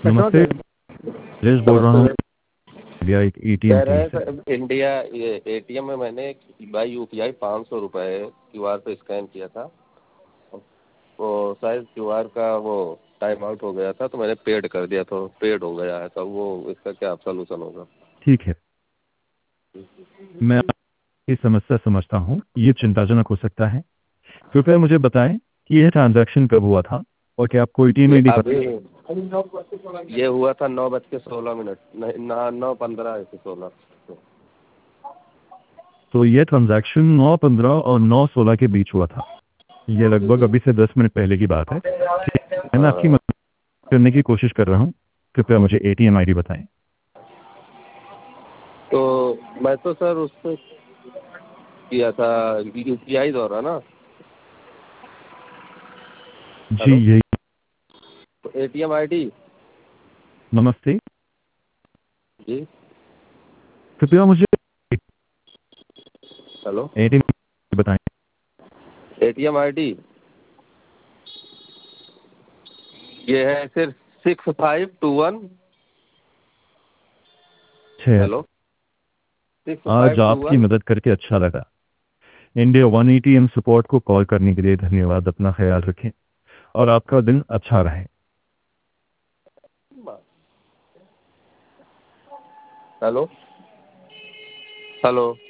नमस्ते, राजेश बोल रहा हूँ नमस्ते। इंडिया एटीएम कह रहे टीम हैं से। सर, इंडिया ये एटीएम में मैंने बाई यूपीआई 500 रुपये क्यूआर पे स्कैन किया था। वो शायद क्यूआर का वो टाइम आउट हो गया था, तो मैंने पेड कर दिया, तो पेड हो गया है। तो वो इसका क्या सोल्यूशन होगा? ठीक है, मैं आपकी समस्या समझता हूँ, ये चिंताजनक हो सकता है। कृपया मुझे बताएं कि यह ट्रांजैक्शन कब हुआ था और क्या आपको एटीएम ये आईडी पता? अभी ये हुआ था 9:16, नहीं ना, 9:15 ऐसे 16। तो यह ट्रांजैक्शन 9:15 और 9:16 के बीच हुआ था। यह लगभग अभी से 10 मिनट पहले की बात है। ठीक है, मैं आपकी हाँ, मदद करने की कोशिश कर रहा हूँ। कृपया मुझे एटीएम आईडी बताएं। तो मैं तो सर उस पर किया था यूपीआई द्वारा ना। जी हेलो, यही। तो एटीएम आईडी। नमस्ते, जी, कृपया मुझे हेलो। एटीएम बताएं। एटीएम आईडी ये है सिर्फ 6521। छः। हेलो, सिक्स आज फाइव टू आपकी वन मदद करके अच्छा लगा। इंडिया वन एटीएम सपोर्ट को कॉल करने के लिए धन्यवाद। अपना ख्याल रखें और आपका दिन अच्छा रहे। Hello, hello.